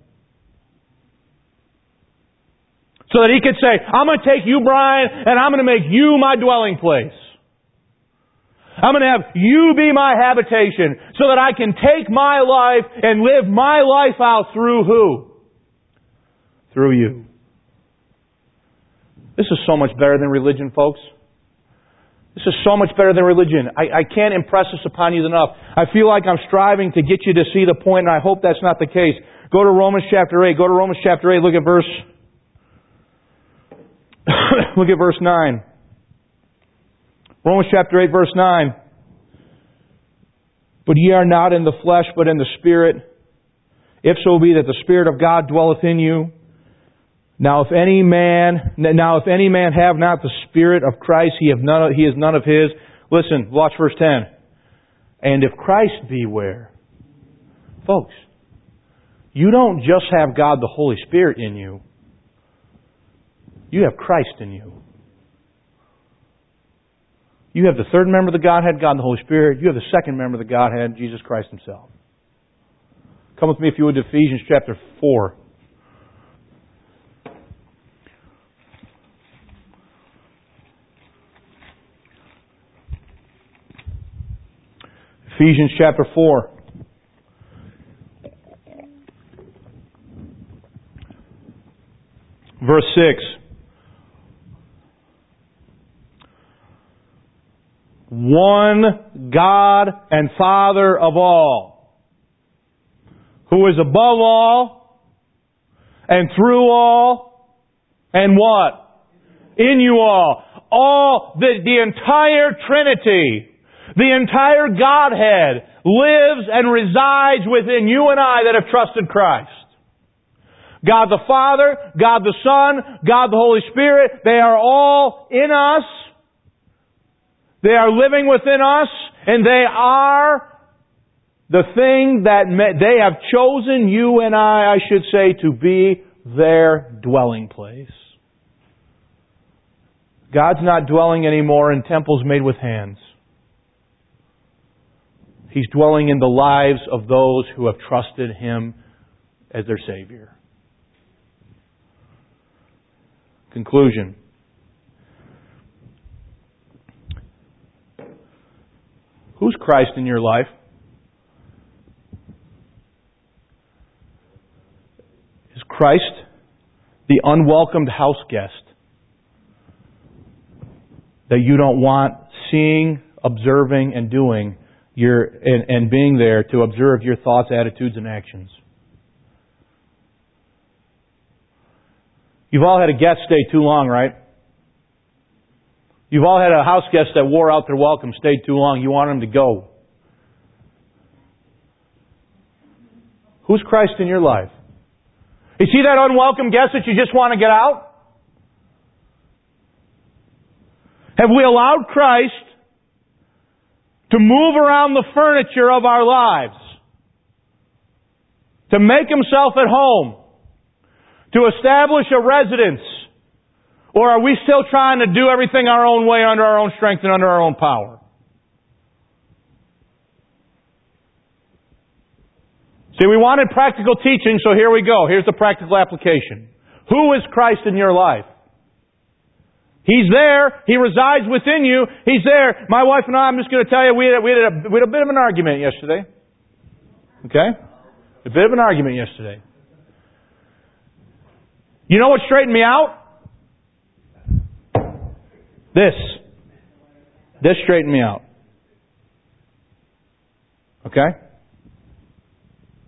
S1: So that He could say, I'm going to take you, Brian, and I'm going to make you my dwelling place. I'm going to have you be my habitation so that I can take my life and live my life out through who? Through you. This is so much better than religion, folks. This is so much better than religion. I, I can't impress this upon you enough. I feel like I'm striving to get you to see the point, and I hope that's not the case. Go to Romans chapter eight. Go to Romans chapter eight. Look at verse... look at verse nine. Romans chapter eight, verse nine. But ye are not in the flesh, but in the Spirit, if so be that the Spirit of God dwelleth in you. Now if any man, now if any man have not the Spirit of Christ, he have none of, he is none of His. Listen, watch verse ten. And if Christ be where? Folks, you don't just have God the Holy Spirit in you. You have Christ in you. You have the third member of the Godhead, God the Holy Spirit. You have the second member of the Godhead, Jesus Christ Himself. Come with me, if you would, to Ephesians chapter four. Ephesians chapter four. Verse six. One God and Father of all, who is above all, and through all, and what? In you all. All, the, the entire Trinity, the entire Godhead lives and resides within you and I that have trusted Christ. God the Father, God the Son, God the Holy Spirit, they are all in us. They are living within us, and they are the thing that they have chosen you and I, I should say, to be their dwelling place. God's not dwelling anymore in temples made with hands. He's dwelling in the lives of those who have trusted Him as their Savior. Conclusion. Who's Christ in your life? Is Christ the unwelcomed house guest that you don't want seeing, observing, and doing your and, and being there to observe your thoughts, attitudes, and actions? You've all had a guest stay too long, right? You've all had a house guest that wore out their welcome, stayed too long. You want them to go. Who's Christ in your life? Is He that unwelcome guest that you just want to get out? Have we allowed Christ to move around the furniture of our lives? To make Himself at home? To establish a residence? Or are we still trying to do everything our own way, under our own strength and under our own power? See, we wanted practical teaching, so here we go. Here's the practical application. Who is Christ in your life? He's there. He resides within you. He's there. My wife and I, I'm just going to tell you, we had, we had, a, we had a bit of an argument yesterday. Okay? A bit of an argument yesterday. You know what straightened me out? This. This straightened me out. Okay?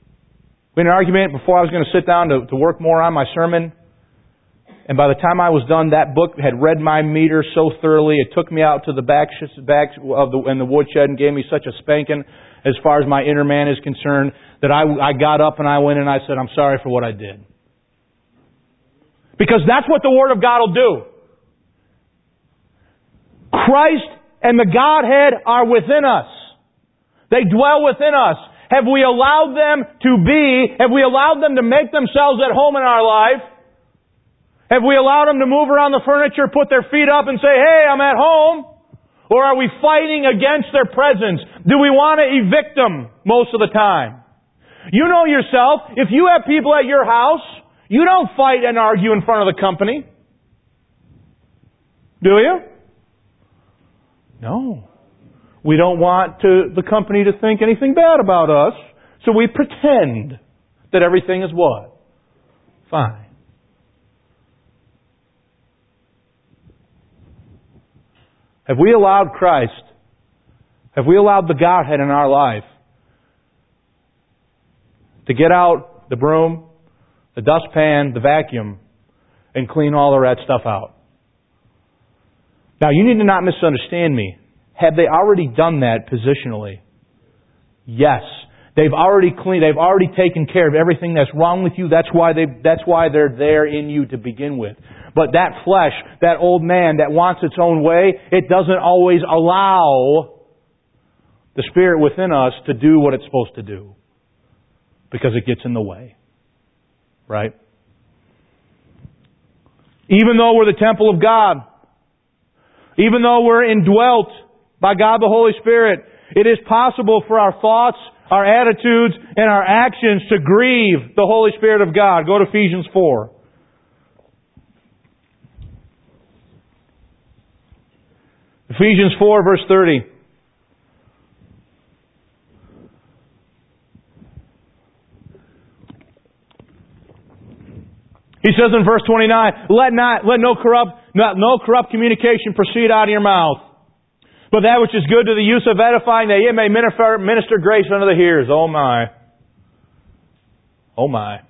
S1: We had an argument before I was going to sit down to, to work more on my sermon. And by the time I was done, that book had read my meter so thoroughly, it took me out to the back, back of the, in the woodshed and gave me such a spanking as far as my inner man is concerned, that I, I got up and I went and I said, I'm sorry for what I did. Because that's what the Word of God will do. Christ and the Godhead are within us. They dwell within us. Have we allowed them to be, have we allowed them to make themselves at home in our life? Have we allowed them to move around the furniture, put their feet up and say, hey, I'm at home? Or are we fighting against their presence? Do we want to evict them most of the time? You know yourself, if you have people at your house, you don't fight and argue in front of the company. Do you? No. We don't want to, the company to think anything bad about us, so we pretend that everything is what? Fine. Have we allowed Christ, have we allowed the Godhead in our life to get out the broom, the dustpan, the vacuum, and clean all of that stuff out? Now, you need to not misunderstand me. Have they already done that positionally? Yes. They've already cleaned, they've already taken care of everything that's wrong with you. That's why they that's why they're there in you to begin with. But that flesh, that old man that wants its own way, it doesn't always allow the Spirit within us to do what it's supposed to do. Because it gets in the way. Right? Even though we're the temple of God, even though we're indwelt by God the Holy Spirit, it is possible for our thoughts, our attitudes, and our actions to grieve the Holy Spirit of God. Go to Ephesians four. Ephesians four, verse thirty. He says in verse twenty-nine, Let not, let no corrupt, not, no corrupt communication proceed out of your mouth, but that which is good to the use of edifying, that ye may minister, minister grace unto the hearers. Oh my. Oh my.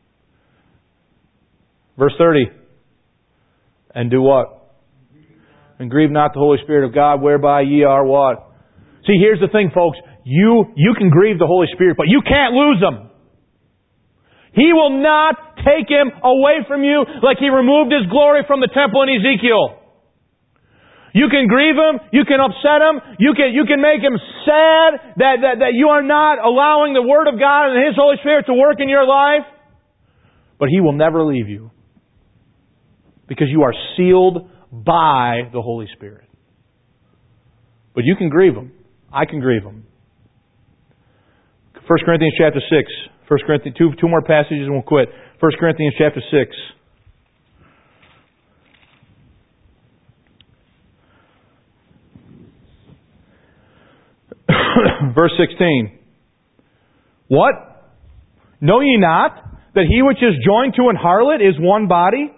S1: Verse thirty. And do what? And grieve not the Holy Spirit of God, whereby ye are what? See, here's the thing, folks. You, you can grieve the Holy Spirit, but you can't lose Him. He will not take Him away from you like He removed His glory from the temple in Ezekiel. You can grieve Him, you can upset Him, you can, you can make Him sad that, that, that you are not allowing the Word of God and His Holy Spirit to work in your life. But He will never leave you. Because you are sealed by the Holy Spirit. But you can grieve Him. I can grieve Him. First Corinthians chapter six. First Corinthians, two, two more passages and we'll quit. First Corinthians chapter six. Verse sixteen. What? Know ye not that he which is joined to an harlot is one body?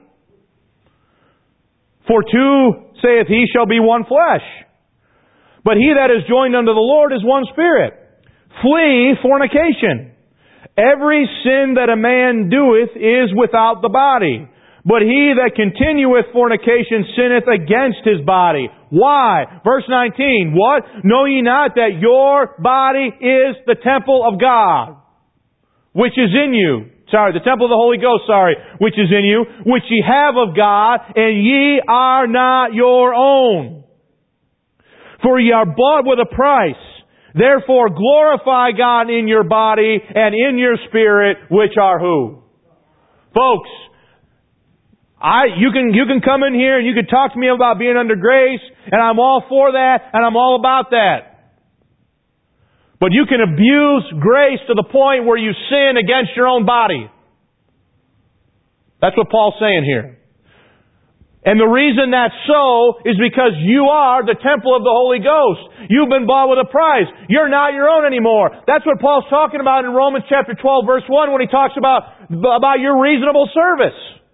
S1: For two, saith he, shall be one flesh. But he that is joined unto the Lord is one spirit. Flee fornication. Every sin that a man doeth is without the body. But he that continueth fornication sinneth against his body. Why? Verse nineteen. What? Know ye not that your body is the temple of God, which is in you? Sorry, the temple of the Holy Ghost, sorry, which is in you, which ye have of God, and ye are not your own. For ye are bought with a price. Therefore glorify God in your body and in your spirit, which are who? Folks, I, you can, you can come in here and you can talk to me about being under grace, and I'm all for that, and I'm all about that. But you can abuse grace to the point where you sin against your own body. That's what Paul's saying here. And the reason that's so is because you are the temple of the Holy Ghost. You've been bought with a price. You're not your own anymore. That's what Paul's talking about in Romans chapter twelve, verse one, when he talks about, about your reasonable service.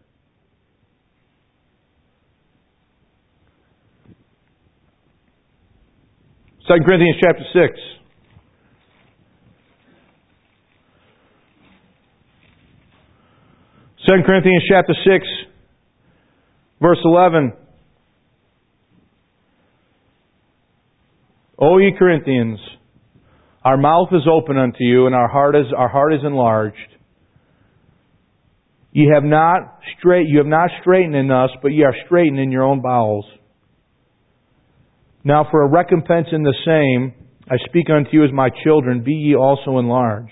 S1: Second Corinthians chapter six. Second Corinthians chapter six, verse eleven. O ye Corinthians, our mouth is open unto you, and our heart is our heart is enlarged. Ye have not straight you have not straitened in us, but ye are straitened in your own bowels. Now for a recompense in the same, I speak unto you as my children, be ye also enlarged.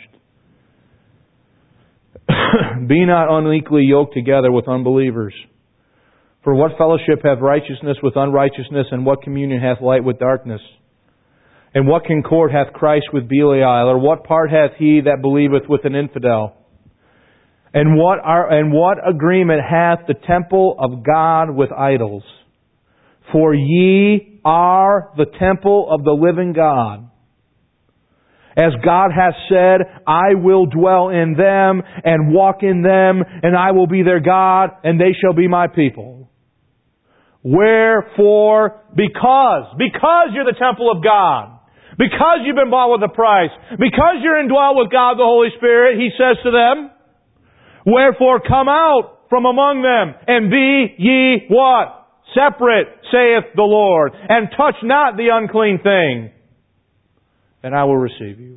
S1: Be not unequally yoked together with unbelievers. For what fellowship hath righteousness with unrighteousness, and what communion hath light with darkness? And what concord hath Christ with Belial, or what part hath he that believeth with an infidel? And what are and what agreement hath the temple of God with idols? For ye are the temple of the living God. As God hath said, I will dwell in them and walk in them, and I will be their God, and they shall be my people. Wherefore, because, because you're the temple of God, because you've been bought with a price, because you're indwelt with God the Holy Spirit, He says to them, wherefore come out from among them, and be ye what? Separate, saith the Lord, and touch not the unclean thing, and I will receive you.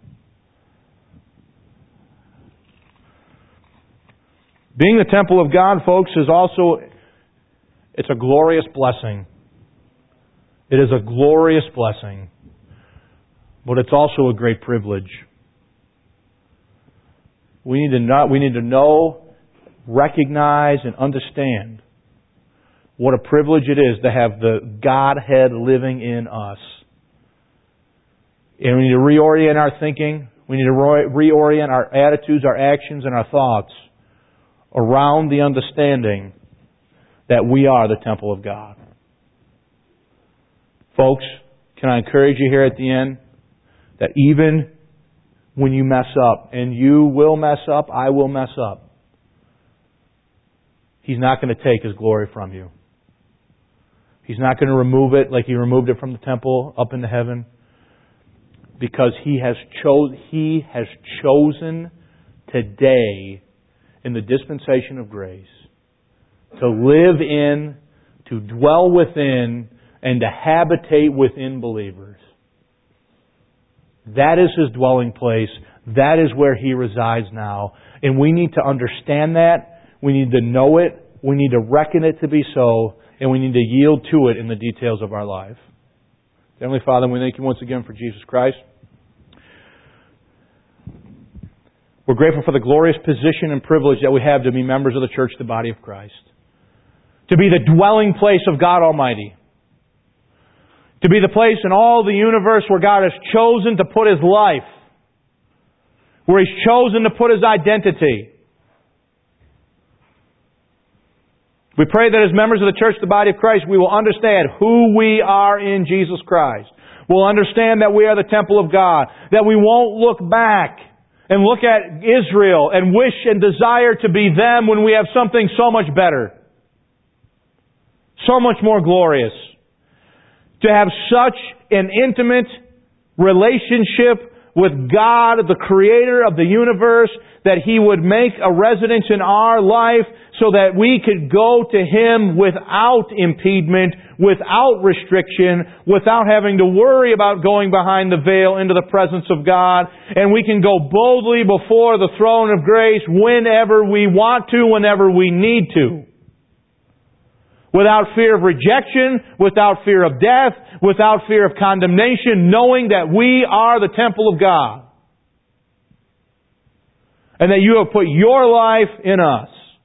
S1: Being the temple of God, folks, is also, it's a glorious blessing. It is a glorious blessing. But it's also a great privilege. We need to know, we need to know, recognize, and understand what a privilege it is to have the Godhead living in us. And we need to reorient our thinking. We need to reorient our attitudes, our actions, and our thoughts around the understanding that we are the temple of God. Folks, can I encourage you here at the end that even when you mess up, and you will mess up, I will mess up, He's not going to take His glory from you. He's not going to remove it like He removed it from the temple up into heaven. Because He has cho- He has chosen today in the dispensation of grace to live in, to dwell within, and to habitate within believers. That is His dwelling place. That is where He resides now. And we need to understand that. We need to know it. We need to reckon it to be so. And we need to yield to it in the details of our life. Heavenly Father, we thank You once again for Jesus Christ. We're grateful for the glorious position and privilege that we have to be members of the church, the body of Christ. To be the dwelling place of God Almighty. To be the place in all the universe where God has chosen to put His life. Where He's chosen to put His identity. We pray that as members of the church, the body of Christ, we will understand who we are in Jesus Christ. We'll understand that we are the temple of God. That we won't look back and look at Israel and wish and desire to be them when we have something so much better. So much more glorious. To have such an intimate relationship with God, the Creator of the universe, that He would make a residence in our life so that we could go to Him without impediment, without restriction, without having to worry about going behind the veil into the presence of God. And we can go boldly before the throne of grace whenever we want to, whenever we need to. Without fear of rejection, without fear of death, without fear of condemnation, knowing that we are the temple of God. And that You have put Your life in us.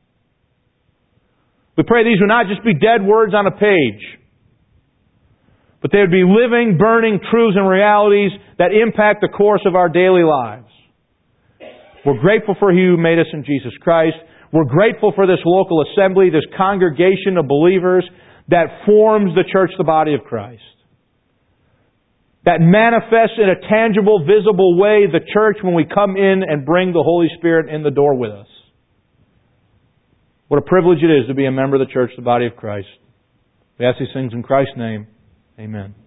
S1: We pray these would not just be dead words on a page, but they would be living, burning truths and realities that impact the course of our daily lives. We're grateful for He who made us in Jesus Christ. We're grateful for this local assembly, this congregation of believers that forms the church, the body of Christ. That manifests in a tangible, visible way the church when we come in and bring the Holy Spirit in the door with us. What a privilege it is to be a member of the church, the body of Christ. We ask these things in Christ's name. Amen.